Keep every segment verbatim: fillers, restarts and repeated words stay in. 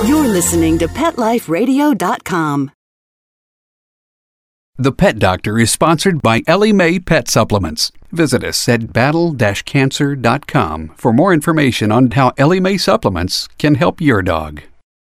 You're listening to Pet Life Radio dot com. The Pet Doctor is sponsored by Ellie Mae Pet Supplements. Visit us at battle dash cancer dot com for more information on how Ellie Mae Supplements can help your dog.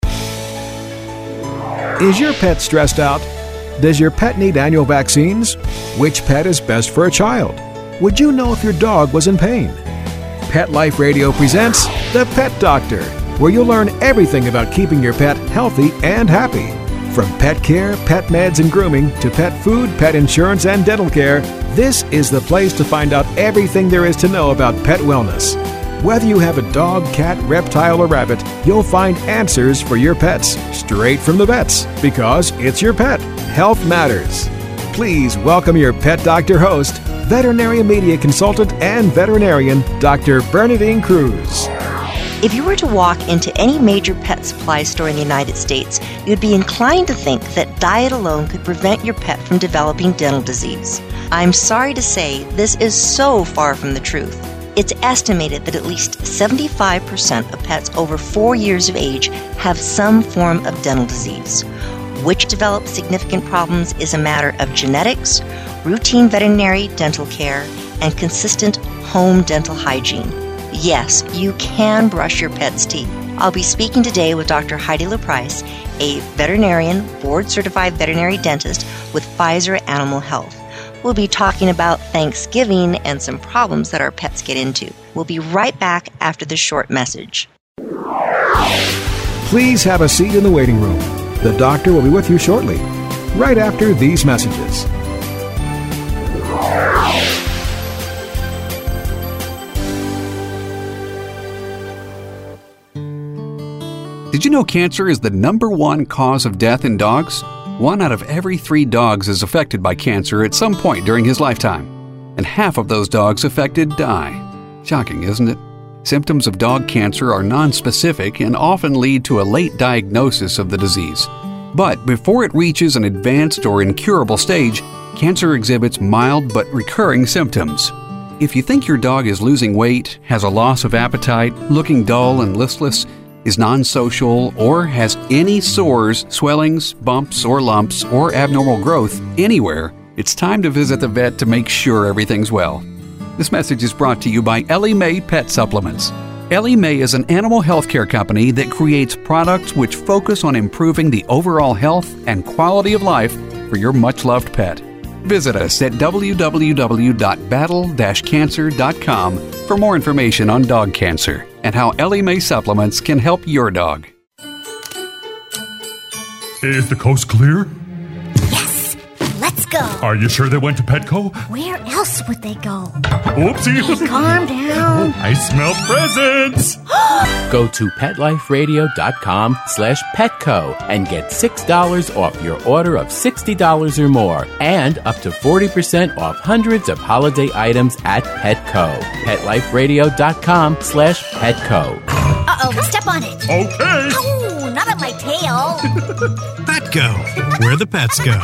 Is your pet stressed out? Does your pet need annual vaccines? Which pet is best for a child? Would you know if your dog was in pain? Pet Life Radio presents The Pet Doctor, where you'll learn everything about keeping your pet healthy and happy. From pet care, pet meds and grooming, to pet food, pet insurance, and dental care, this is the place to find out everything there is to know about pet wellness. Whether you have a dog, cat, reptile, or rabbit, you'll find answers for your pets straight from the vets, because it's your pet. Health matters. Please welcome your Pet Doctor host, veterinary media consultant and veterinarian, Doctor Bernadine Cruz. If you were to walk into any major pet supply store in the United States, you'd be inclined to think that diet alone could prevent your pet from developing dental disease. I'm sorry to say this is so far from the truth. It's estimated that at least seventy-five percent of pets over four years of age have some form of dental disease. Which develops significant problems is a matter of genetics, routine veterinary dental care, and consistent home dental hygiene. Yes, you can brush your pet's teeth. I'll be speaking today with Doctor Heidi LaPrice, a veterinarian, board-certified veterinary dentist with Pfizer Animal Health. We'll be talking about Thanksgiving and some problems that our pets get into. We'll be right back after this short message. Please have a seat in the waiting room. The doctor will be with you shortly, right after these messages. Did you know cancer is the number one cause of death in dogs? One out of every three dogs is affected by cancer at some point during his lifetime, and half of those dogs affected die. Shocking, isn't it? Symptoms of dog cancer are nonspecific and often lead to a late diagnosis of the disease. But before it reaches an advanced or incurable stage, cancer exhibits mild but recurring symptoms. If you think your dog is losing weight, has a loss of appetite, looking dull and listless, is non-social, or has any sores, swellings, bumps, or lumps, or abnormal growth anywhere, it's time to visit the vet to make sure everything's well. This message is brought to you by Ellie Mae Pet Supplements. Ellie Mae is an animal healthcare company that creates products which focus on improving the overall health and quality of life for your much-loved pet. Visit us at w w w dot battle dash cancer dot com for more information on dog cancer and how Ellie Mae supplements can help your dog. Is the coast clear? Yes! Let's go! Are you sure they went to Petco? Where else would they go? Oopsie! Hey, calm down! I smell presents! Go to pet life radio dot com slash petco and get six dollars off your order of sixty dollars or more, and up to forty percent off hundreds of holiday items at Petco. pet life radio dot com slash petco. Uh-oh, step on it! Okay! Ow, not on my tail! Petco, where the pets go.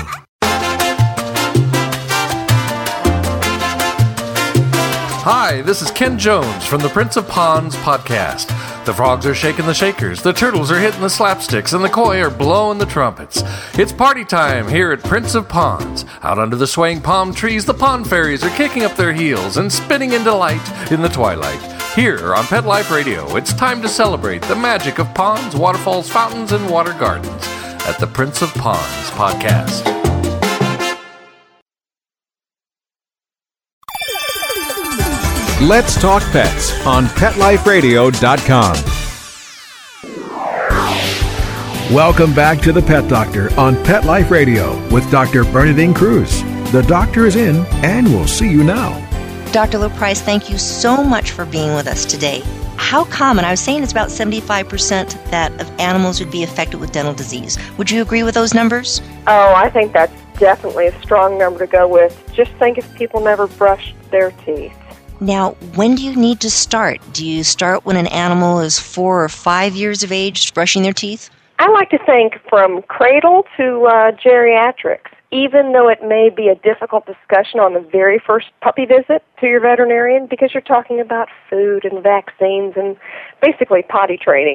Hi, this is Ken Jones from the Prince of Ponds podcast. The frogs are shaking the shakers, the turtles are hitting the slapsticks, and the koi are blowing the trumpets. It's party time here at Prince of Ponds. Out under the swaying palm trees, the pond fairies are kicking up their heels and spinning in delight in the twilight. Here on Pet Life Radio, it's time to celebrate the magic of ponds, waterfalls, fountains, and water gardens at the Prince of Ponds podcast. Let's Talk Pets on pet life radio dot com. Welcome back to the Pet Doctor on Pet Life Radio with Doctor Bernadine Cruz. The doctor is in, and we'll see you now. Doctor LaPrice, thank you so much for being with us today. How common, I was saying it's about seventy-five percent that of animals would be affected with dental disease. Would you agree with those numbers? Oh, I think that's definitely a strong number to go with. Just think if people never brushed their teeth. Now, when do you need to start? Do you start when an animal is four or five years of age brushing their teeth? I like to think from cradle to uh, geriatrics, even though it may be a difficult discussion on the very first puppy visit to your veterinarian because you're talking about food and vaccines and basically potty training.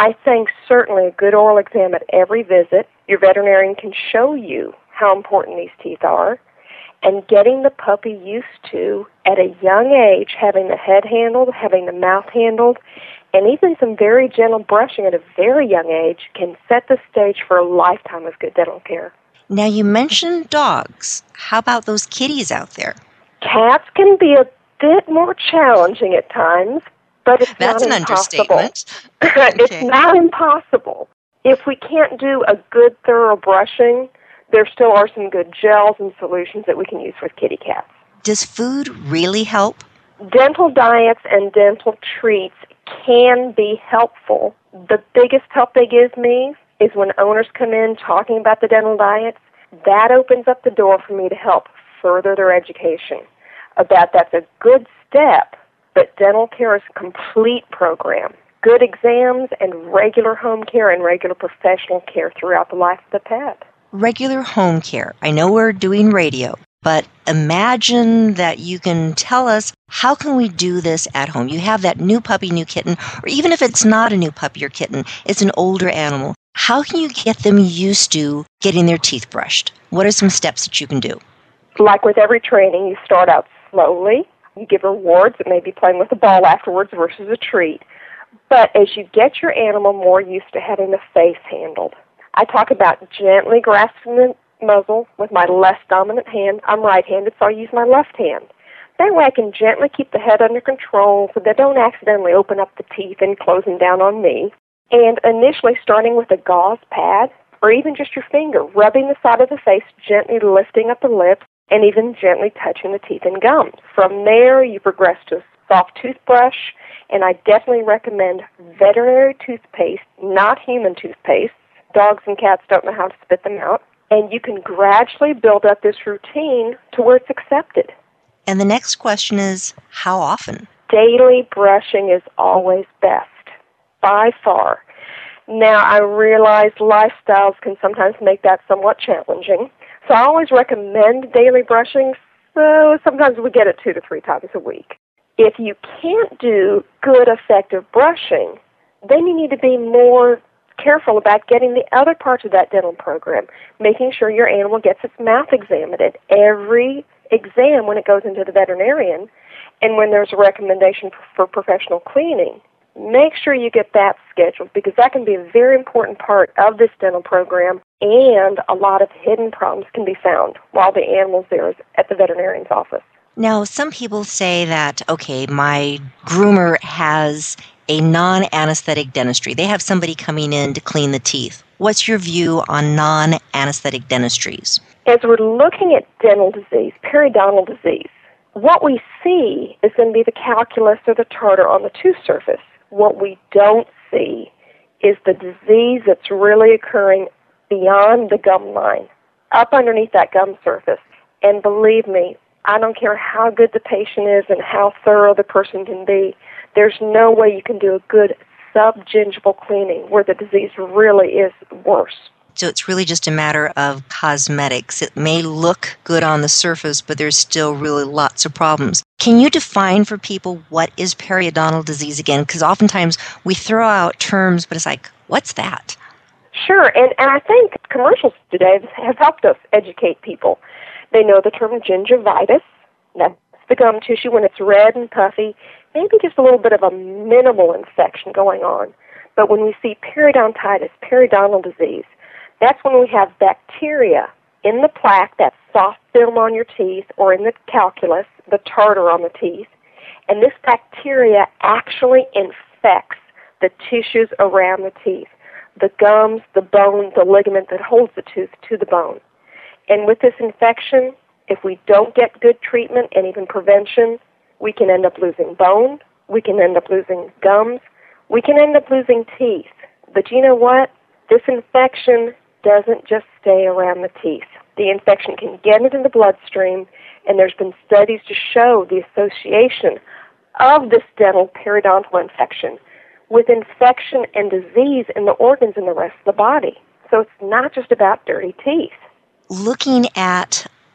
I think certainly a good oral exam at every visit. Your veterinarian can show you how important these teeth are, and getting the puppy used to, at a young age, having the head handled, having the mouth handled, and even some very gentle brushing at a very young age can set the stage for a lifetime of good dental care. Now, you mentioned dogs. How about those kitties out there? Cats can be a bit more challenging at times, but it's That's not an impossible. understatement. It's Okay. not impossible. If we can't do a good, thorough brushing, there still are some good gels and solutions that we can use with kitty cats. Does food really help? Dental diets and dental treats can be helpful. The biggest help they give me is when owners come in talking about the dental diets. That opens up the door for me to help further their education about that's a good step, but dental care is a complete program. Good exams and regular home care and regular professional care throughout the life of the pet. Regular home care. I know we're doing radio, but imagine that you can tell us, how can we do this at home? You have that new puppy, new kitten, or even if it's not a new puppy or kitten, it's an older animal. How can you get them used to getting their teeth brushed? What are some steps that you can do? Like with every training, you start out slowly. You give rewards. It may be playing with a ball afterwards versus a treat. But as you get your animal more used to having the face handled, I talk about gently grasping the muzzle with my less dominant hand. I'm right-handed, so I use my left hand. That way I can gently keep the head under control so they don't accidentally open up the teeth and close them down on me. And initially starting with a gauze pad, or even just your finger, rubbing the side of the face, gently lifting up the lips, and even gently touching the teeth and gums. From there, you progress to a soft toothbrush, and I definitely recommend veterinary toothpaste, not human toothpaste. Dogs and cats don't know how to spit them out. And you can gradually build up this routine to where it's accepted. And the next question is, how often? Daily brushing is always best, by far. Now, I realize lifestyles can sometimes make that somewhat challenging. So I always recommend daily brushing, so sometimes we get it two to three times a week. If you can't do good, effective brushing, then you need to be more careful about getting the other parts of that dental program, making sure your animal gets its mouth examined at every exam when it goes into the veterinarian, and when there's a recommendation for professional cleaning. Make sure you get that scheduled, because that can be a very important part of this dental program, and a lot of hidden problems can be found while the animal's there at the veterinarian's office. Now, some people say that, okay, my groomer has a non-anesthetic dentistry. They have somebody coming in to clean the teeth. What's your view on non-anesthetic dentistries? As we're looking at dental disease, periodontal disease, what we see is going to be the calculus or the tartar on the tooth surface. What we don't see is the disease that's really occurring beyond the gum line, up underneath that gum surface. And believe me, I don't care how good the patient is and how thorough the person can be, there's no way you can do a good subgingival cleaning where the disease really is worse. So it's really just a matter of cosmetics. It may look good on the surface, but there's still really lots of problems. Can you define for people what is periodontal disease again? Because oftentimes we throw out terms, but it's like, what's that? Sure, and, and I think commercials today have helped us educate people. They know the term gingivitis. That's the gum tissue when it's red and puffy, maybe just a little bit of a minimal infection going on. But when we see periodontitis, periodontal disease, that's when we have bacteria in the plaque, that soft film on your teeth, or in the calculus, the tartar on the teeth, and this bacteria actually infects the tissues around the teeth, the gums, the bone, the ligament that holds the tooth to the bone. And with this infection, if we don't get good treatment and even prevention, we can end up losing bone, we can end up losing gums, we can end up losing teeth. But you know what? This infection doesn't just stay around the teeth. The infection can get into the bloodstream, and there's been studies to show the association of this dental periodontal infection with infection and disease in the organs and the rest of the body. So it's not just about dirty teeth. Looking at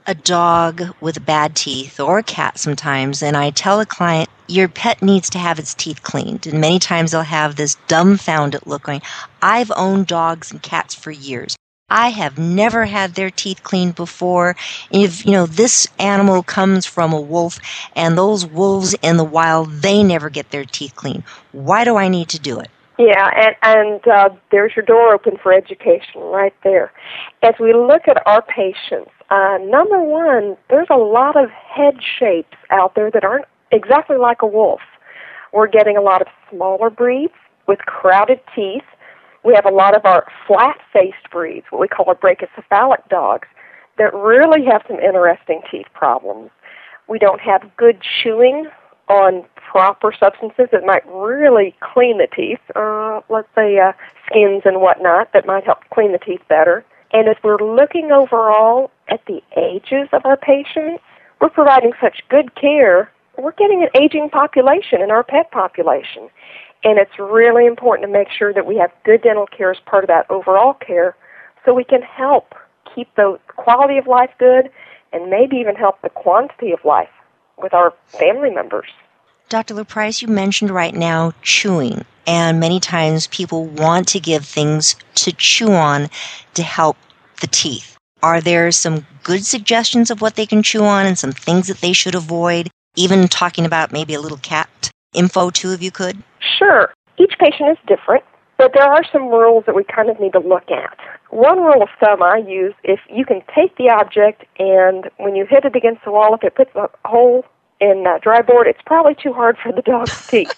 a dog with bad teeth or a cat sometimes, and I tell a client, your pet needs to have its teeth cleaned. And many times they'll have this dumbfounded look going, I've owned dogs and cats for years. I have never had their teeth cleaned before. If, you know, this animal comes from a wolf, and those wolves in the wild, they never get their teeth cleaned. Why do I need to do it? Yeah, and, and uh, there's your door open for education right there. As we look at our patients, uh, number one, there's a lot of head shapes out there that aren't exactly like a wolf. We're getting a lot of smaller breeds with crowded teeth. We have a lot of our flat-faced breeds, what we call our brachycephalic dogs, that really have some interesting teeth problems. We don't have good chewing on proper substances that might really clean the teeth, uh, let's say uh, skins and whatnot that might help clean the teeth better. And as we're looking overall at the ages of our patients, we're providing such good care. We're getting an aging population in our pet population. And it's really important to make sure that we have good dental care as part of that overall care so we can help keep the quality of life good and maybe even help the quantity of life with our family members. Doctor LaPrice, you mentioned right now chewing, and many times people want to give things to chew on to help the teeth. Are there some good suggestions of what they can chew on and some things that they should avoid? Even talking about maybe a little cat info too, if you could? Sure. Each patient is different, but there are some rules that we kind of need to look at. One rule of thumb I use, if you can take the object and when you hit it against the wall, if it puts a hole in uh, dry board, it's probably too hard for the dog's teeth.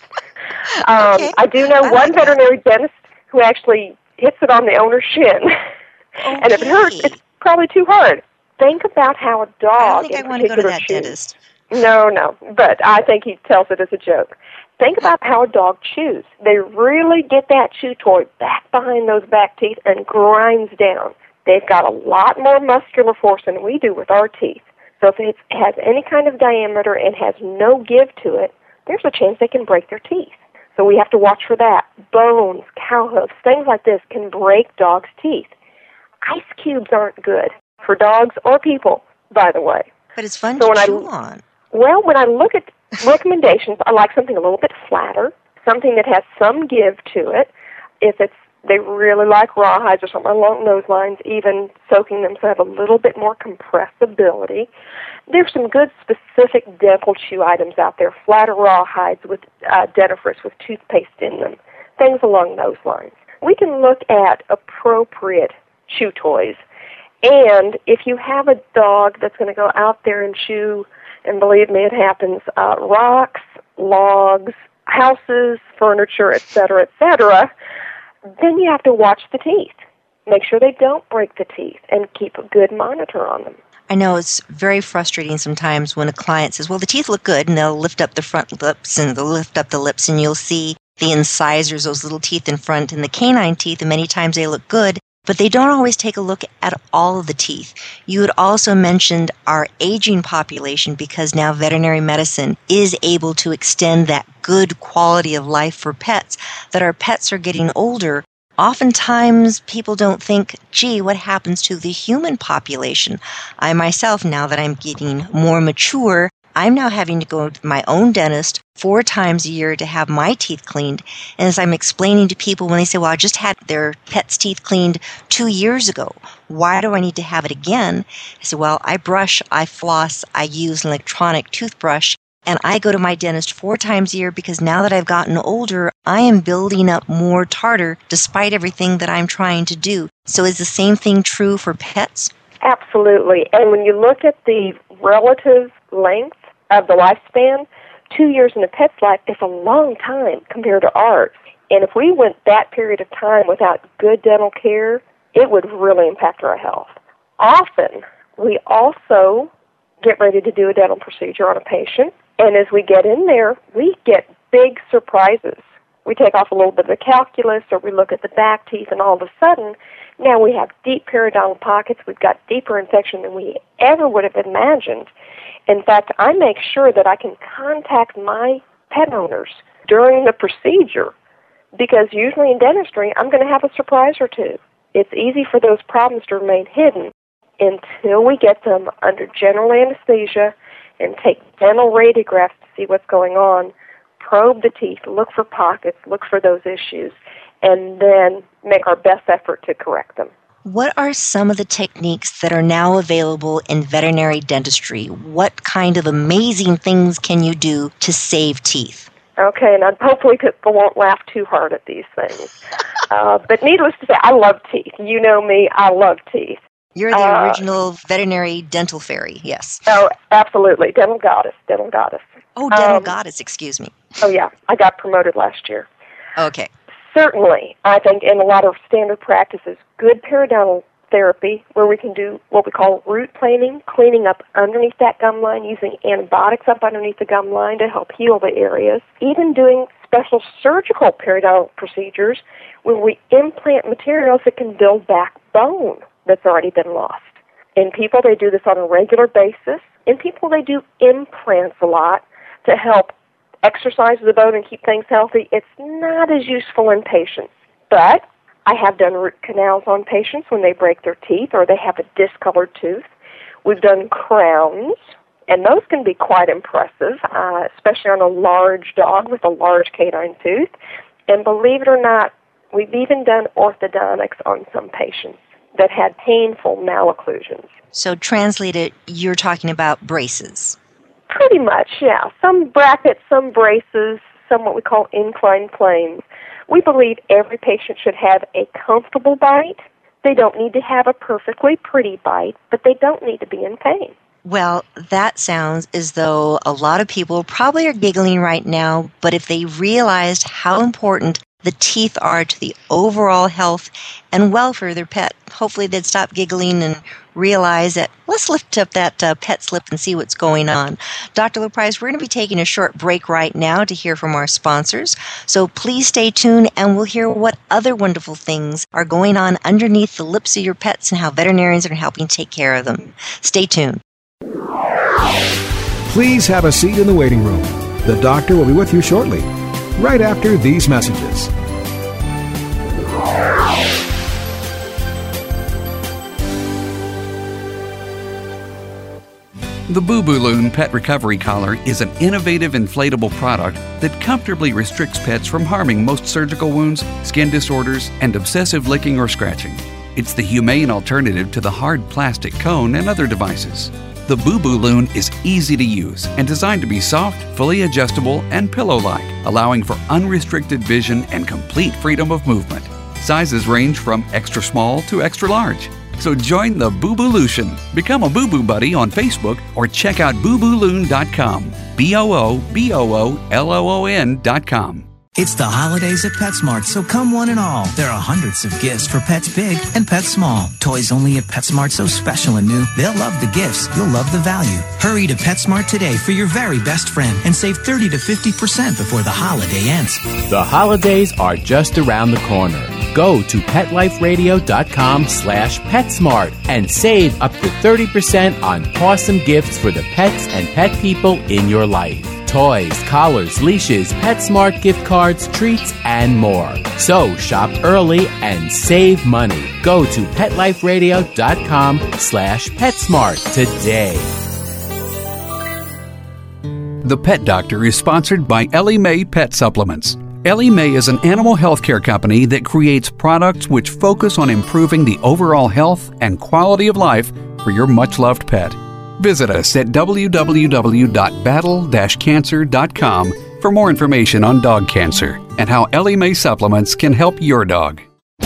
Um, okay. I do know I one like veterinary that. dentist who actually hits it on the owner's shin. Okay. And if it hurts, it's probably too hard. Think about how a dog I don't think I want to go to that chews. dentist. No, no, but I think he tells it as a joke. Think about how a dog chews. They really get that chew toy back behind those back teeth and grinds down. They've got a lot more muscular force than we do with our teeth. So if it has any kind of diameter and has no give to it, there's a chance they can break their teeth. So we have to watch for that. Bones, cow hooves, things like this can break dogs' teeth. Ice cubes aren't good for dogs or people, by the way. But it's fun so to chew I, on. Well, when I look at recommendations, I like something a little bit flatter, something that has some give to it. If it's they really like rawhides or something along those lines, even soaking them so they have a little bit more compressibility. There's some good specific dental chew items out there, flatter rawhides with uh, dentifrice with toothpaste in them, things along those lines. We can look at appropriate chew toys. And if you have a dog that's going to go out there and chew, and believe me, it happens, uh, rocks, logs, houses, furniture, et cetera, et cetera, then you have to watch the teeth. Make sure they don't break the teeth and keep a good monitor on them. I know it's very frustrating sometimes when a client says, well, the teeth look good, and they'll lift up the front lips and they'll lift up the lips, and you'll see the incisors, those little teeth in front, and the canine teeth, and many times they look good, but they don't always take a look at all of the teeth. You had also mentioned our aging population because now veterinary medicine is able to extend that good quality of life for pets, that our pets are getting older. Oftentimes, people don't think, gee, what happens to the human population? I myself, now that I'm getting more mature, I'm now having to go to my own dentist four times a year to have my teeth cleaned. And as I'm explaining to people when they say, well, I just had their pet's teeth cleaned two years ago, why do I need to have it again? I said, well, I brush, I floss, I use an electronic toothbrush, and I go to my dentist four times a year because now that I've gotten older, I am building up more tartar despite everything that I'm trying to do. So is the same thing true for pets? Absolutely. And when you look at the relative length of the lifespan, two years in a pet's life is a long time compared to ours. And if we went that period of time without good dental care, it would really impact our health. Often, we also get ready to do a dental procedure on a patient, and as we get in there, we get big surprises. We take off a little bit of the calculus, or we look at the back teeth, and all of a sudden, now we have deep periodontal pockets. We've got deeper infection than we ever would have imagined. In fact, I make sure that I can contact my pet owners during the procedure because usually in dentistry, I'm going to have a surprise or two. It's easy for those problems to remain hidden. until we get them under general anesthesia and take dental radiographs to see what's going on, probe the teeth, look for pockets, look for those issues, and then make our best effort to correct them. What are some of the techniques that are now available in veterinary dentistry? What kind of amazing things can you do to save teeth? Okay, and hopefully people won't laugh too hard at these things. uh, but needless to say, I love teeth. You know me, I love teeth. You're the uh, original veterinary dental fairy, yes. Oh, absolutely. Dental goddess, dental goddess. Oh, dental um, goddess, excuse me. Oh, yeah. I got promoted last year. Okay. Certainly, I think in a lot of standard practices, good periodontal therapy, where we can do what we call root planing, cleaning up underneath that gum line, using antibiotics up underneath the gum line to help heal the areas, even doing special surgical periodontal procedures where we implant materials that can build back bone that's already been lost. In people, they do this on a regular basis. In people, they do implants a lot to help exercise the bone and keep things healthy. It's not as useful in patients, but I have done root canals on patients when they break their teeth or they have a discolored tooth. We've done crowns, and those can be quite impressive, uh, especially on a large dog with a large canine tooth. And believe it or not, we've even done orthodontics on some patients that had painful malocclusions. So translated, you're talking about braces. Pretty much, yeah. Some brackets, some braces, some what we call inclined planes. We believe every patient should have a comfortable bite. They don't need to have a perfectly pretty bite, but they don't need to be in pain. Well, that sounds as though a lot of people probably are giggling right now, but if they realized how important the teeth are to the overall health and welfare of their pet, hopefully they'd stop giggling and realize that let's lift up that uh, pet slip and see what's going on. Doctor LaPrice, we're going to be taking a short break right now to hear from our sponsors. So please stay tuned and we'll hear what other wonderful things are going on underneath the lips of your pets and how veterinarians are helping take care of them. Stay tuned. Please have a seat in the waiting room. The doctor will be with you shortly, right after these messages. The Boo-Boo-Loon Pet Recovery Collar is an innovative inflatable product that comfortably restricts pets from harming most surgical wounds, skin disorders, and obsessive licking or scratching. It's the humane alternative to the hard plastic cone and other devices. The Boo-Boo-Loon is easy to use and designed to be soft, fully adjustable, and pillow-like, allowing for unrestricted vision and complete freedom of movement. Sizes range from extra small to extra large. So join the Boo-Boo-Lution. Become a Boo-Boo Buddy on Facebook or check out boo boo loon dot com. B O O B O O L O O N dot com. It's the holidays at PetSmart, so come one and all. There are hundreds of gifts for pets big and pets small. Toys only at PetSmart, so special and new. They'll love the gifts. You'll love the value. Hurry to PetSmart today for your very best friend and save thirty to fifty percent before the holiday ends. The holidays are just around the corner. Go to PetLifeRadio.com slash PetSmart and save up to thirty percent on awesome gifts for the pets and pet people in your life. Toys, collars, leashes, PetSmart gift cards, treats, and more. So shop early and save money. Go to PetLifeRadio.com slash PetSmart today. The Pet Doctor is sponsored by Ellie Mae Pet Supplements. Ellie Mae is an animal health care company that creates products which focus on improving the overall health and quality of life for your much-loved pet. Visit us at w w w dot battle dash cancer dot com for more information on dog cancer and how Ellie Mae supplements can help your dog.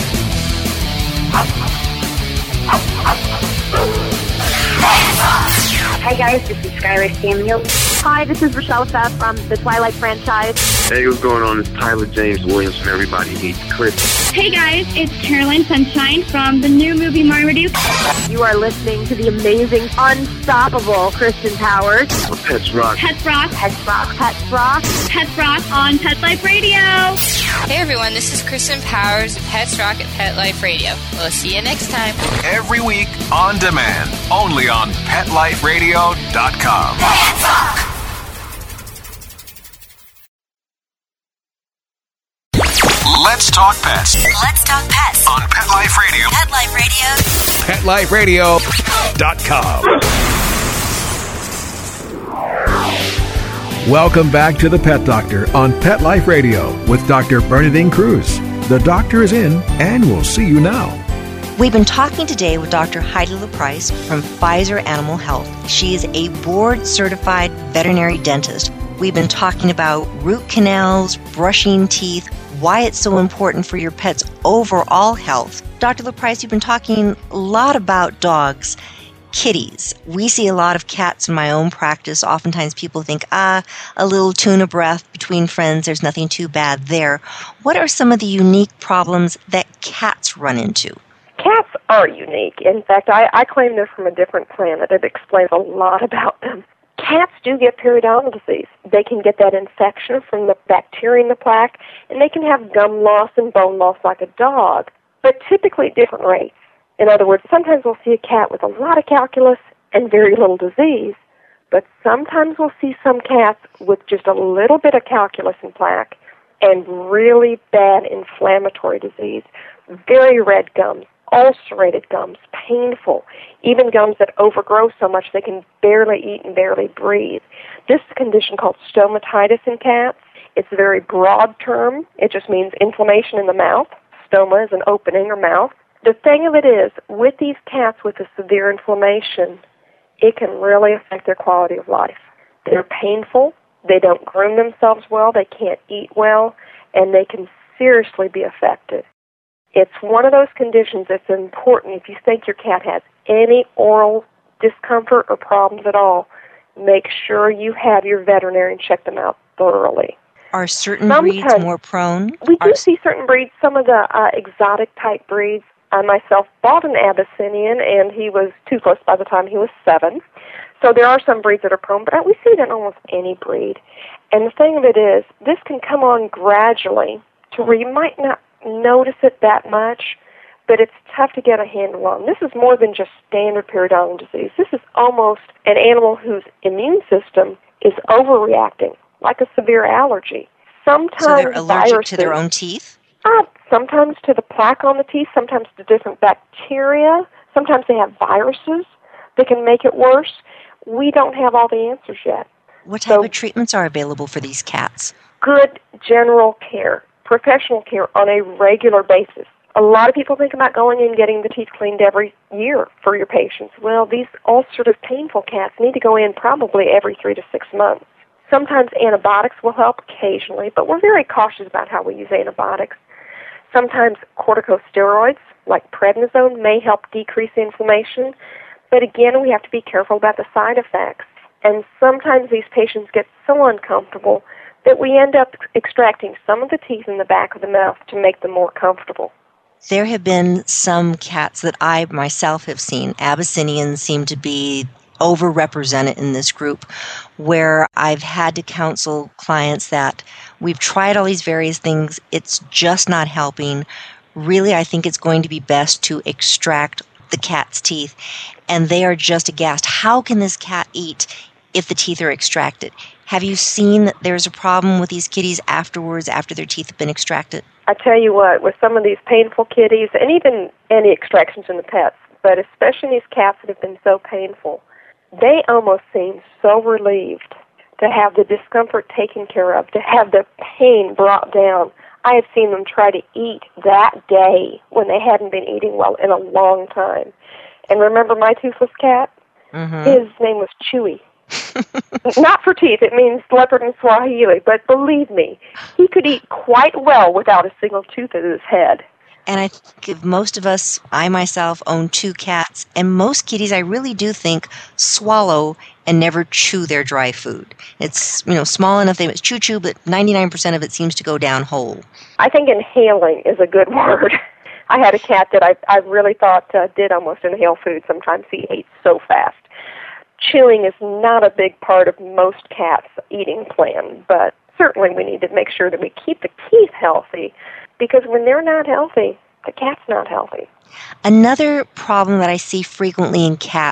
Hi guys, this is Skylar Samuel. Hi, this is Rochelle Pfaff from the Twilight franchise. Hey, what's going on? It's Tyler James Williams from Everybody Hates Chris. Hey guys, it's Caroline Sunshine from the new movie Marmaduke. You are listening to the amazing, unstoppable Kristen Powers. Pets Rock. Pets Rock. Pets Rock. Pets Rock. Pets Rock on Pet Life Radio. Hey everyone, this is Kristen Powers, Pets Rock at Pet Life Radio. We'll see you next time. Every week on demand, only on pet life radio dot com. Pets Rock. Let's Talk Pets Let's talk pets on Pet Life Radio. Pet Life Radio. pet life radio dot com. Welcome back to the Pet Doctor on Pet Life Radio with Doctor Bernadine Cruz. The doctor is in, and we'll see you now. We've been talking today with Doctor Heidi LaPrice from Pfizer Animal Health. She is a board-certified veterinary dentist. We've been talking about root canals, brushing teeth, why it's so important for your pet's overall health. Doctor LaPrice, you've been talking a lot about dogs. Kitties. We see a lot of cats in my own practice. Oftentimes people think, ah, a little tuna breath between friends, there's nothing too bad there. What are some of the unique problems that cats run into? Cats are unique. In fact, I, I claim they're from a different planet. It explains a lot about them. Cats do get periodontal disease. They can get that infection from the bacteria in the plaque, and they can have gum loss and bone loss like a dog, but typically at different rates. In other words, sometimes we'll see a cat with a lot of calculus and very little disease, but sometimes we'll see some cats with just a little bit of calculus and plaque and really bad inflammatory disease, very red gums, ulcerated gums, painful, even gums that overgrow so much they can barely eat and barely breathe. This is a condition called stomatitis in cats. It's a very broad term. It just means inflammation in the mouth. Stoma is an opening or mouth. The thing of it is, with these cats with a severe inflammation, it can really affect their quality of life. They're painful, they don't groom themselves well, they can't eat well, and they can seriously be affected. It's one of those conditions that's important. If you think your cat has any oral discomfort or problems at all, make sure you have your veterinarian check them out thoroughly. Are certain Sometimes, breeds more prone? We do Are... see certain breeds, some of the uh, exotic type breeds. I myself bought an Abyssinian, and he was toothless by the time he was seven. So there are some breeds that are prone, but we see it in almost any breed. And the thing of it is, this can come on gradually to where you might not notice it that much, but it's tough to get a handle on. This is more than just standard periodontal disease. This is almost an animal whose immune system is overreacting, like a severe allergy. Sometimes so they're allergic viruses, to their own teeth? Uh, sometimes to the plaque on the teeth, sometimes to different bacteria. Sometimes they have viruses that can make it worse. We don't have all the answers yet. What type so, of treatments are available for these cats? Good general care, professional care on a regular basis. A lot of people think about going and getting the teeth cleaned every year for your patients. Well, these ulcerative, painful cats need to go in probably every three to six months. Sometimes antibiotics will help occasionally, but we're very cautious about how we use antibiotics. Sometimes corticosteroids, like prednisone, may help decrease inflammation, but again, we have to be careful about the side effects. And sometimes these patients get so uncomfortable that we end up extracting some of the teeth in the back of the mouth to make them more comfortable. There have been some cats that I myself have seen. Abyssinians seem to be overrepresented in this group, where I've had to counsel clients that we've tried all these various things, it's just not helping. Really, I think it's going to be best to extract the cat's teeth, and they are just aghast. How can this cat eat if the teeth are extracted? Have you seen that there's a problem with these kitties afterwards, after their teeth have been extracted? I tell you what, with some of these painful kitties, and even any extractions in the pets, but especially these cats that have been so painful, they almost seem so relieved to have the discomfort taken care of, to have the pain brought down. I have seen them try to eat that day when they hadn't been eating well in a long time. And remember my toothless cat? Mm-hmm. His name was Chewy. Not for teeth, it means leopard in Swahili, but believe me, he could eat quite well without a single tooth in his head. And I think if most of us, I myself own two cats, and most kitties I really do think swallow and never chew their dry food. It's, you know, small enough they chew chew, but ninety-nine percent of it seems to go down whole. I think inhaling is a good word. I had a cat that I I really thought uh, did almost inhale food. Sometimes he ate so fast. Chewing is not a big part of most cats' eating plan, but certainly we need to make sure that we keep the teeth healthy, because when they're not healthy, the cat's not healthy. Another problem that I see frequently in cats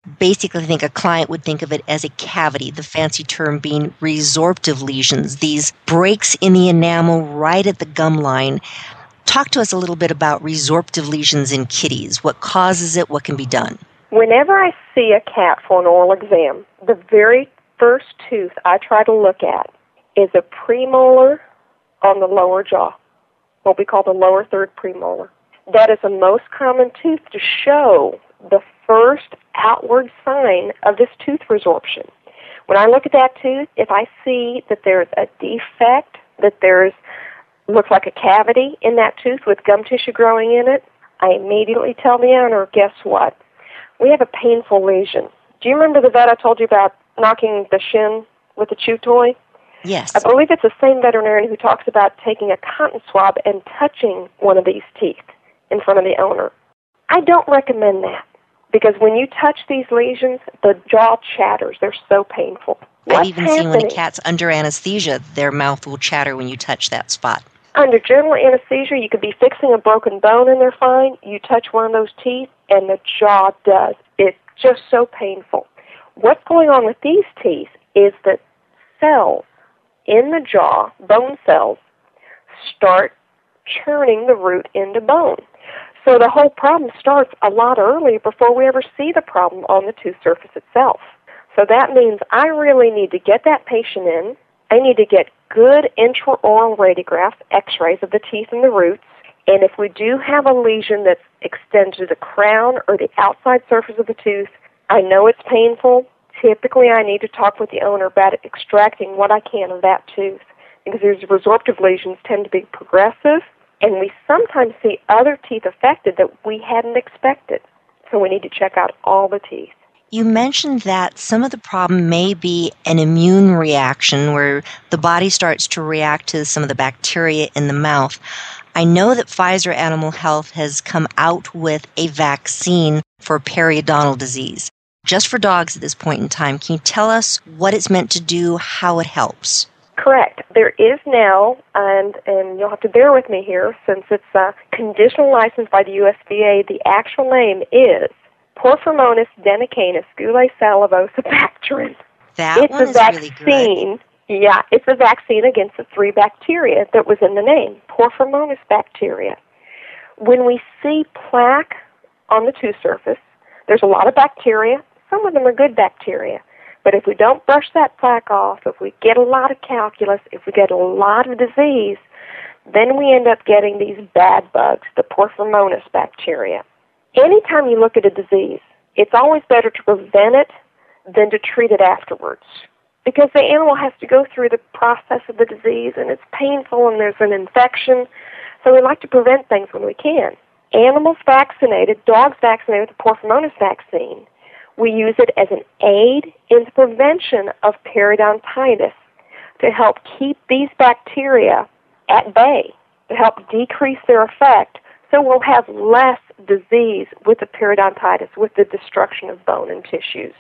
Basically, I think a client would think of it as a cavity, the fancy term being resorptive lesions, these breaks in the enamel right at the gum line. Talk to us a little bit about resorptive lesions in kitties. What causes it? What can be done? Whenever I see a cat for an oral exam, the very first tooth I try to look at is a premolar on the lower jaw, what we call the lower third premolar. That is the most common tooth to show the first outward sign of this tooth resorption. When I look at that tooth, if I see that there's a defect, that there's looks like a cavity in that tooth with gum tissue growing in it, I immediately tell the owner, guess what? We have a painful lesion. Do you remember the vet I told you about knocking the shin with a chew toy? Yes. I believe it's the same veterinarian who talks about taking a cotton swab and touching one of these teeth in front of the owner. I don't recommend that because when you touch these lesions, the jaw chatters. They're so painful. I've What's even seen when a happening? cat's under anesthesia, their mouth will chatter when you touch that spot. Under general anesthesia, you could be fixing a broken bone and they're fine. You touch one of those teeth and the jaw does. It's just so painful. What's going on with these teeth is that cells in the jaw, bone cells, start churning the root into bone. So the whole problem starts a lot earlier before we ever see the problem on the tooth surface itself. So that means I really need to get that patient in. I need to get good intraoral radiographs, x-rays of the teeth and the roots. And if we do have a lesion that's extended to the crown or the outside surface of the tooth, I know it's painful. Typically, I need to talk with the owner about extracting what I can of that tooth because these resorptive lesions tend to be progressive, and we sometimes see other teeth affected that we hadn't expected. So we need to check out all the teeth. You mentioned that some of the problem may be an immune reaction where the body starts to react to some of the bacteria in the mouth. I know that Pfizer Animal Health has come out with a vaccine for periodontal disease. Just for dogs at this point in time, can you tell us what it's meant to do, how it helps? Correct. There is now, and, and you'll have to bear with me here, since it's a conditional license by the U S D A, the actual name is Porphyromonas denicanus gule salivosabacterin. That it's one a is vaccine, really good. Yeah, it's a vaccine against the three bacteria that was in the name, Porphyromonas bacteria. When we see plaque on the tooth surface, there's a lot of bacteria. Some of them are good bacteria. But if we don't brush that plaque off, if we get a lot of calculus, if we get a lot of disease, then we end up getting these bad bugs, the Porphyromonas bacteria. Anytime you look at a disease, it's always better to prevent it than to treat it afterwards because the animal has to go through the process of the disease, and it's painful, and there's an infection. So we like to prevent things when we can. Animals vaccinated, dogs vaccinated with the Porphyromonas vaccine, we use it as an aid in the prevention of periodontitis to help keep these bacteria at bay, to help decrease their effect, so we'll have less disease with the periodontitis, with the destruction of bone and tissues.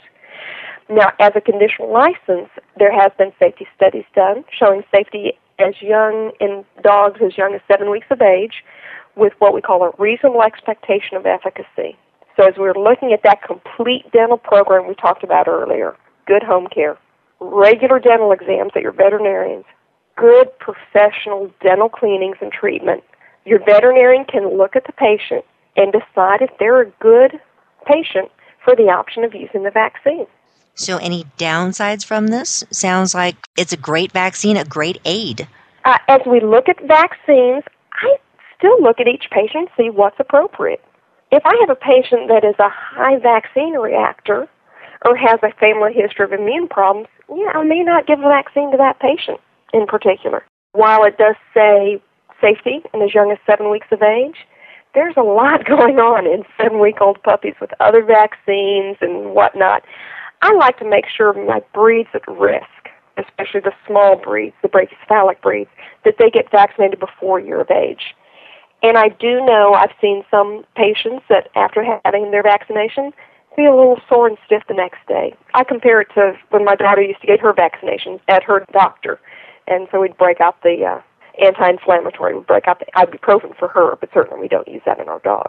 Now, as a conditional license, there has been safety studies done showing safety as young in dogs as young as seven weeks of age with what we call a reasonable expectation of efficacy. So as we're looking at that complete dental program we talked about earlier, good home care, regular dental exams at your veterinarians, good professional dental cleanings and treatment, your veterinarian can look at the patient and decide if they're a good patient for the option of using the vaccine. So any downsides from this? Sounds like it's a great vaccine, a great aid. Uh, as we look at vaccines, I still look at each patient and see what's appropriate. If I have a patient that is a high vaccine reactor or has a family history of immune problems, yeah, I may not give a vaccine to that patient in particular. While it does say safety in as young as seven weeks of age, there's a lot going on in seven-week-old puppies with other vaccines and whatnot. I like to make sure my breeds at risk, especially the small breeds, the brachycephalic breeds, that they get vaccinated before a year of age. And I do know I've seen some patients that after having their vaccination feel a little sore and stiff the next day. I compare it to when my daughter used to get her vaccinations at her doctor. And so we'd break out the uh, anti-inflammatory, we'd break out the ibuprofen for her, but certainly we don't use that in our dogs.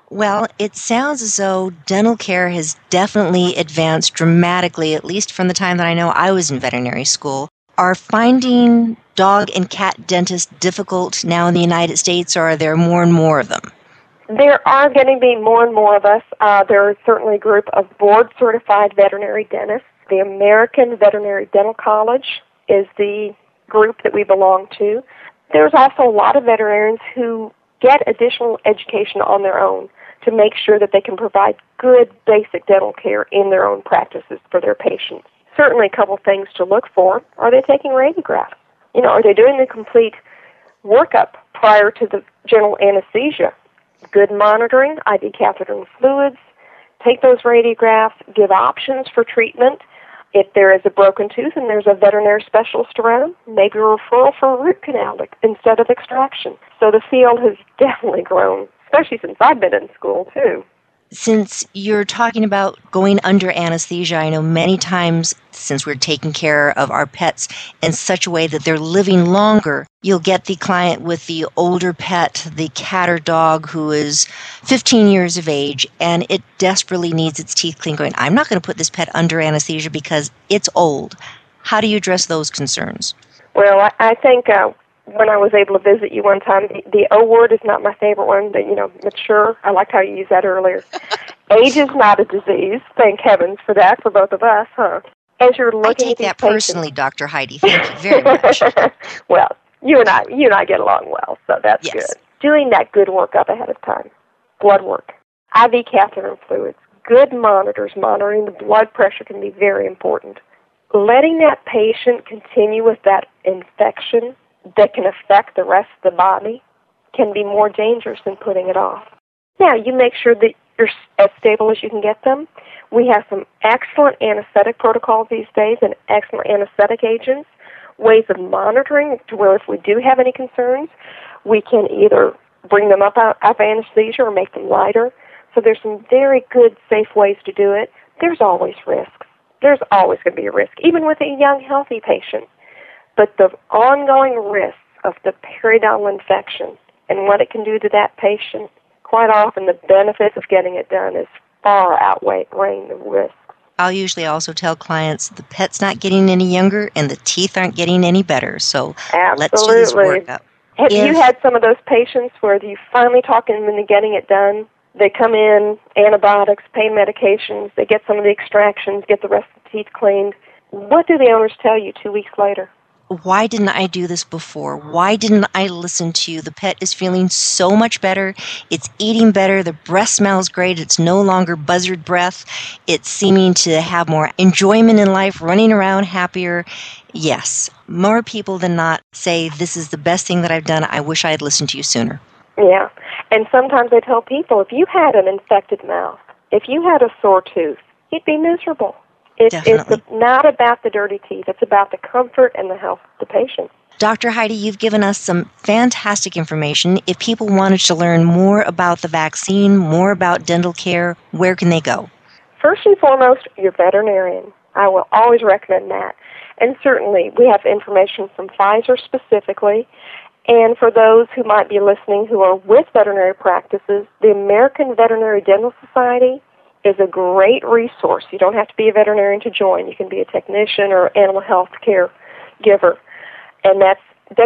Well, it sounds as though dental care has definitely advanced dramatically, at least from the time that I know I was in veterinary school. Are finding dog and cat dentists difficult now in the United States, or are there more and more of them? There are going to be more and more of us. Uh, there is certainly a group of board-certified veterinary dentists. The American Veterinary Dental College is the group that we belong to. There's also a lot of veterinarians who get additional education on their own to make sure that they can provide good basic dental care in their own practices for their patients. Certainly a couple things to look for. Are they taking radiographs? You know, are they doing the complete workup prior to the general anesthesia? Good monitoring, I V catheter and fluids, take those radiographs, give options for treatment. If there is a broken tooth and there's a veterinary specialist around, maybe a referral for a root canal instead of extraction. So the field has definitely grown, especially since I've been in school, too. Since you're talking about going under anesthesia, I know many times since we're taking care of our pets in such a way that they're living longer, you'll get the client with the older pet, the cat or dog who is fifteen years of age, and it desperately needs its teeth cleaned, going, I'm not going to put this pet under anesthesia because it's old. How do you address those concerns? Well, I, I think... Uh, When I was able to visit you one time, the, the O word is not my favorite one, but, you know, mature. I liked how you used that earlier. Age is not a disease. Thank heavens for that, for both of us, huh? As you're looking I take at that personally, patients, Doctor Heidi. Thank you very much. well, you and I, you and I get along well, so that's yes. good. Doing that good work up ahead of time, blood work, I V catheter and fluids, good monitors, monitoring the blood pressure can be very important. Letting that patient continue with that infection that can affect the rest of the body can be more dangerous than putting it off. Now, you make sure that you're as stable as you can get them. We have some excellent anesthetic protocols these days and excellent anesthetic agents, ways of monitoring to where if we do have any concerns, we can either bring them up out of anesthesia or make them lighter. So there's some very good, safe ways to do it. There's always risks. There's always going to be a risk, even with a young, healthy patient. But the ongoing risks of the periodontal infection and what it can do to that patient, quite often the benefits of getting it done is far outweighing the risks. I'll usually also tell clients the pet's not getting any younger and the teeth aren't getting any better. So Absolutely. let's do this workup. Have if, you had some of those patients where you finally talk them into getting it done? They come in, antibiotics, pain medications, they get some of the extractions, get the rest of the teeth cleaned. What do the owners tell you two weeks later? Why didn't I do this before? Why didn't I listen to you? The pet is feeling so much better. It's eating better. The breath smells great. It's no longer buzzard breath. It's seeming to have more enjoyment in life, running around happier. Yes, more people than not say, this is the best thing that I've done. I wish I had listened to you sooner. Yeah, and sometimes I tell people, if you had an infected mouth, if you had a sore tooth, you'd be miserable. It, it's not about the dirty teeth. It's about the comfort and the health of the patient. Doctor Heidi, you've given us some fantastic information. If people wanted to learn more about the vaccine, more about dental care, where can they go? First and foremost, your veterinarian. I will always recommend that. And certainly, we have information from Pfizer specifically. And for those who might be listening who are with veterinary practices, the American Veterinary Dental Society is a great resource. You don't have to be a veterinarian to join. You can be a technician or animal health care giver. And that's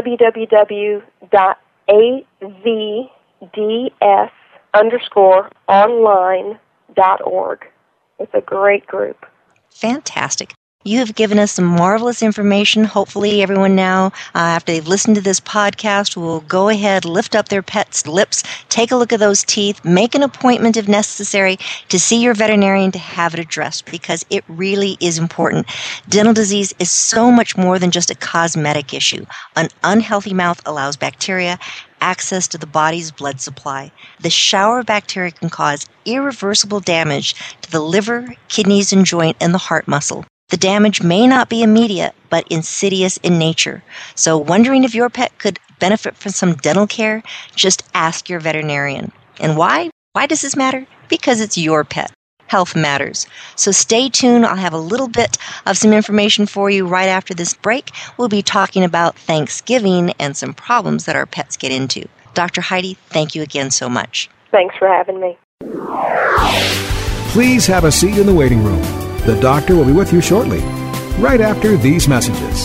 www dot a v d s underscore online dot org. It's a great group. Fantastic. You have given us some marvelous information. Hopefully everyone now, uh, after they've listened to this podcast, will go ahead, lift up their pet's lips, take a look at those teeth, make an appointment if necessary to see your veterinarian to have it addressed, because it really is important. Dental disease is so much more than just a cosmetic issue. An unhealthy mouth allows bacteria access to the body's blood supply. The shower of bacteria can cause irreversible damage to the liver, kidneys, and joint, and the heart muscle. The damage may not be immediate, but insidious in nature. So wondering if your pet could benefit from some dental care? Just ask your veterinarian. And why? Why does this matter? Because it's your pet. Health matters. So stay tuned. I'll have a little bit of some information for you right after this break. We'll be talking about Thanksgiving and some problems that our pets get into. Doctor Heidi, thank you again so much. Thanks for having me. Please have a seat in the waiting room. The doctor will be with you shortly, right after these messages.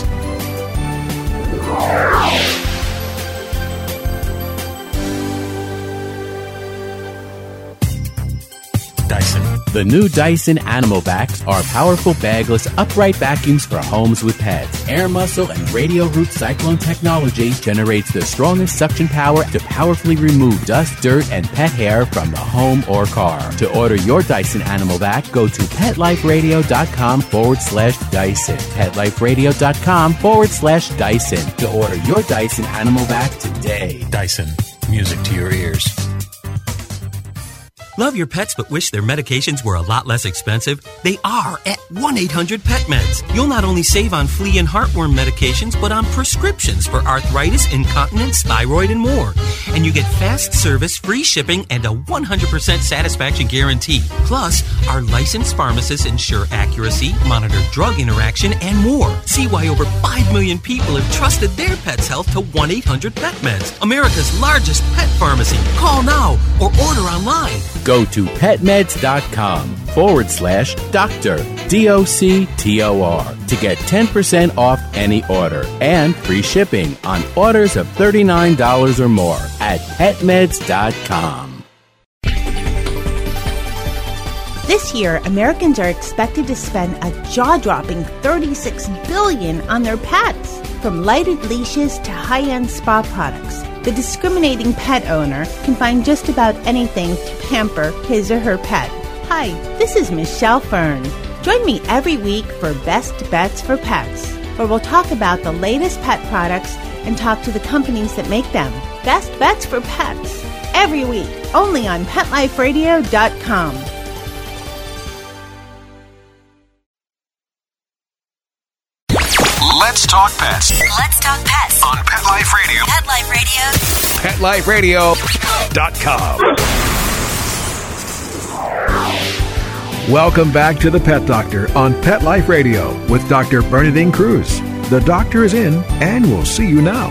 Dyson. The new Dyson Animal Vacs are powerful bagless upright vacuums for homes with pets. Air muscle and radio root cyclone technology generates the strongest suction power to powerfully remove dust, dirt, and pet hair from the home or car. To order your Dyson Animal Vac, go to PetLifeRadio.com forward slash Dyson. PetLifeRadio.com forward slash Dyson to order your Dyson Animal Vac today. Dyson. Music to your ears. Love your pets but wish their medications were a lot less expensive? They are at one eight hundred pet meds. You'll not only save on flea and heartworm medications, but on prescriptions for arthritis, incontinence, thyroid, and more. And you get fast service, free shipping, and a one hundred percent satisfaction guarantee. Plus, our licensed pharmacists ensure accuracy, monitor drug interaction, and more. See why over five million people have trusted their pet's health to one eight hundred pet meds, America's largest pet pharmacy. Call now or order online. Go to petmeds.com forward slash doctor, D O C T O R, to get ten percent off any order and free shipping on orders of thirty-nine dollars or more at petmeds dot com. This year, Americans are expected to spend a jaw-dropping thirty-six billion dollars on their pets. From lighted leashes to high-end spa products, the discriminating pet owner can find just about anything to pamper his or her pet. Hi, this is Michelle Fern. Join me every week for Best Bets for Pets, where we'll talk about the latest pet products and talk to the companies that make them. Best Bets for Pets, every week, only on Pet Life Radio dot com. Let's talk pets. Let's talk pets On Pet Life Radio. Pet Life Radio. Pet Life Radio dot com. Welcome back to the Pet Doctor on Pet Life Radio with Doctor Bernadine Cruz. The doctor is in, and we'll see you now.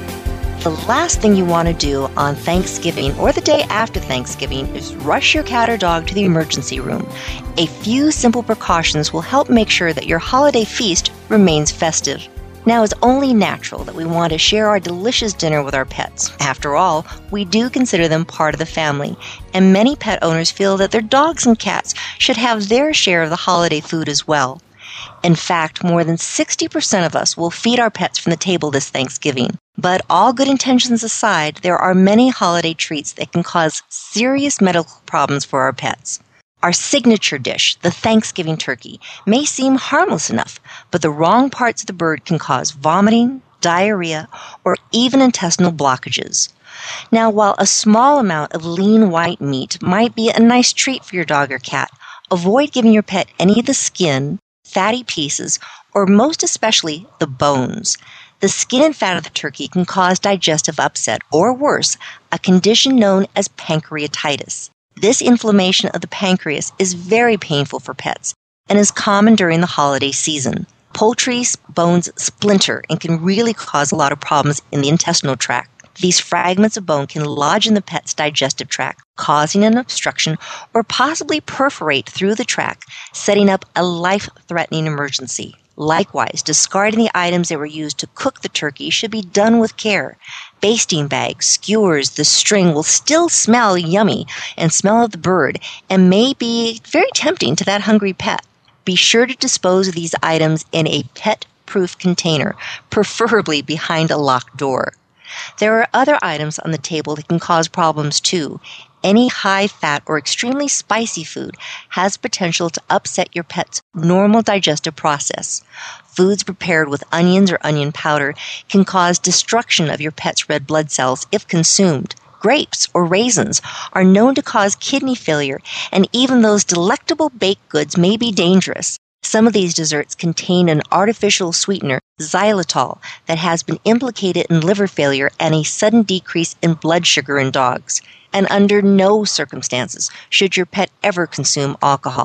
The last thing you want to do on Thanksgiving or the day after Thanksgiving is rush your cat or dog to the emergency room. A few simple precautions will help make sure that your holiday feast remains festive. Now, it's only natural that we want to share our delicious dinner with our pets. After all, we do consider them part of the family, and many pet owners feel that their dogs and cats should have their share of the holiday food as well. In fact, more than sixty percent of us will feed our pets from the table this Thanksgiving. But all good intentions aside, there are many holiday treats that can cause serious medical problems for our pets. Our signature dish, the Thanksgiving turkey, may seem harmless enough, but the wrong parts of the bird can cause vomiting, diarrhea, or even intestinal blockages. Now, while a small amount of lean white meat might be a nice treat for your dog or cat, avoid giving your pet any of the skin, fatty pieces, or most especially the bones. The skin and fat of the turkey can cause digestive upset, or worse, a condition known as pancreatitis. This inflammation of the pancreas is very painful for pets and is common during the holiday season. Poultry bones splinter and can really cause a lot of problems in the intestinal tract. These fragments of bone can lodge in the pet's digestive tract, causing an obstruction or possibly perforate through the tract, setting up a life-threatening emergency. Likewise, discarding the items that were used to cook the turkey should be done with care. Basting bags, skewers, the string will still smell yummy and smell of the bird and may be very tempting to that hungry pet. Be sure to dispose of these items in a pet-proof container, preferably behind a locked door. There are other items on the table that can cause problems too. Any high-fat or extremely spicy food has potential to upset your pet's normal digestive process. Foods prepared with onions or onion powder can cause destruction of your pet's red blood cells if consumed. Grapes or raisins are known to cause kidney failure, and even those delectable baked goods may be dangerous. Some of these desserts contain an artificial sweetener, xylitol, that has been implicated in liver failure and a sudden decrease in blood sugar in dogs. And under no circumstances should your pet ever consume alcohol.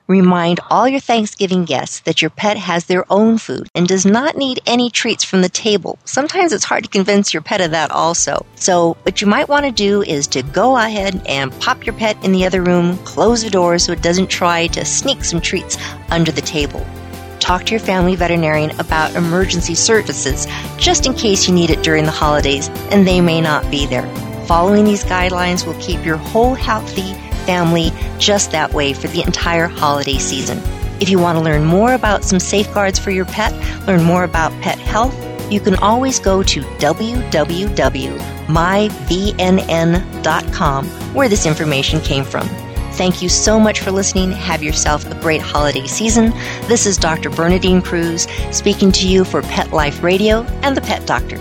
Remind all your Thanksgiving guests that your pet has their own food and does not need any treats from the table. Sometimes it's hard to convince your pet of that also. So what you might want to do is to go ahead and pop your pet in the other room, close the door so it doesn't try to sneak some treats under the table. Talk to your family veterinarian about emergency services just in case you need it during the holidays and they may not be there. Following these guidelines will keep your whole healthy family just that way for the entire holiday season. If you want to learn more about some safeguards for your pet, learn more about pet health, you can always go to w w w dot my v n n dot com where this information came from. Thank you so much for listening. Have yourself a great holiday season. This is Doctor Bernadine Cruz speaking to you for Pet Life Radio and the Pet Doctor.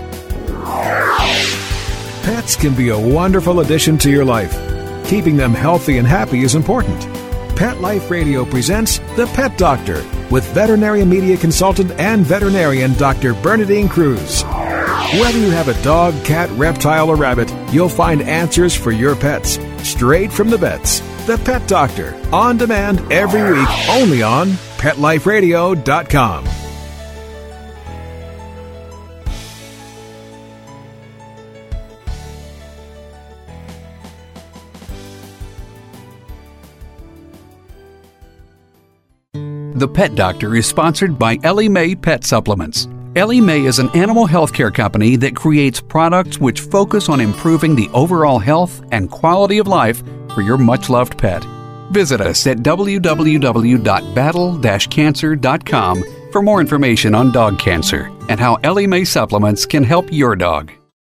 Pets can be a wonderful addition to your life. Keeping them healthy and happy is important. Pet Life Radio presents The Pet Doctor with veterinary media consultant and veterinarian Doctor Bernadine Cruz. Whether you have a dog, cat, reptile, or rabbit, you'll find answers for your pets straight from the vets. The Pet Doctor, on demand every week, only on pet life radio dot com. The Pet Doctor is sponsored by Ellie Mae Pet Supplements. Ellie Mae is an animal health care company that creates products which focus on improving the overall health and quality of life for your much-loved pet. Visit us at w w w dot battle dash cancer dot com for more information on dog cancer and how Ellie Mae supplements can help your dog.